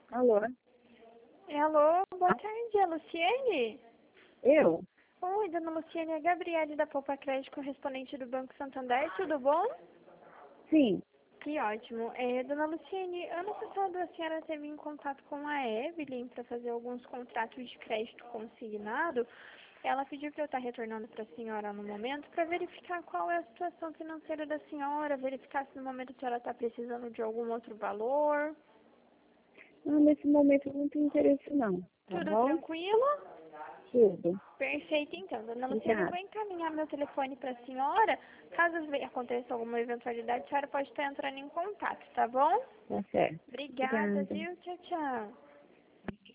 Alô? Alô, boa tarde, é a Luciene? Eu? Oi, dona Luciene, é a Gabriele da Poupa Crédito, correspondente do Banco Santander, tudo bom? Sim. Que ótimo. Dona Luciene, ano passado a senhora teve em contato com a Evelyn para fazer alguns contratos de crédito consignado. Ela pediu para eu estar retornando para a senhora no momento para verificar qual é a situação financeira da senhora, verificar se no momento a senhora está precisando de algum outro valor. Não, nesse momento eu não tenho interesse não, tá Tudo bom? tranquilo? Tudo. Perfeito, então. Dona Luciana, eu Obrigada. vou encaminhar meu telefone para a senhora. Caso aconteça alguma eventualidade, a senhora pode estar entrando em contato, tá bom? Tá certo. Obrigada, Obrigada. viu? Tchau, tchau.